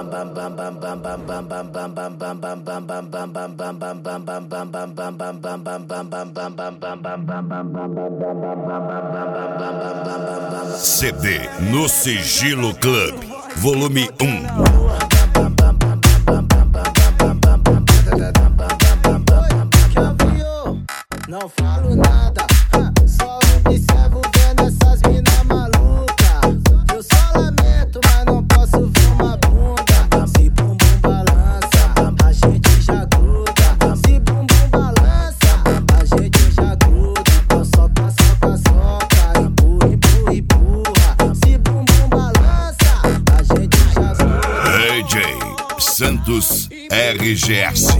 CD no Sigilo Club, volume 1. Não falo nada, só observo vendo essas mina maluca. Eu só lamento, mas não posso ver uma bunda. Se bumbum balança, a gente já gruda. Se bumbum balança, a gente já gruda. Então soca, soca, soca, empurra, empurra, empurra. Se bumbum balança, a gente já gruda. DJ Santos RGS.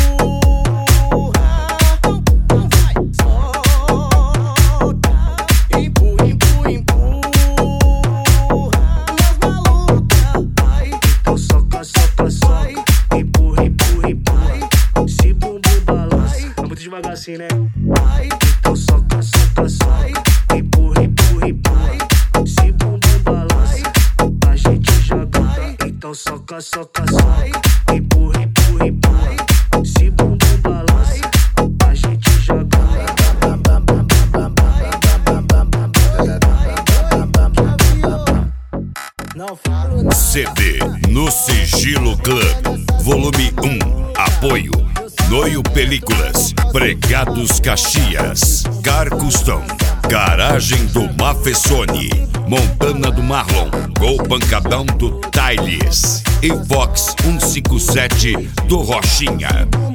Assim, né? Então soca, soca, soca, empurra, empurra, empurra. Se bumbum balança, a gente joga. Então soca, soca, soca, empurra, empurra, empurra. Se bumbum balança, a gente joga. Não falo nada. CD no Sigilo Club, volume 1. Apoio Noio Películas, Pregados Caxias, Car Custom, Garagem do Mafessone, Montana do Marlon, Gol Pancadão do Tailes e Fox 157 do Rochinha.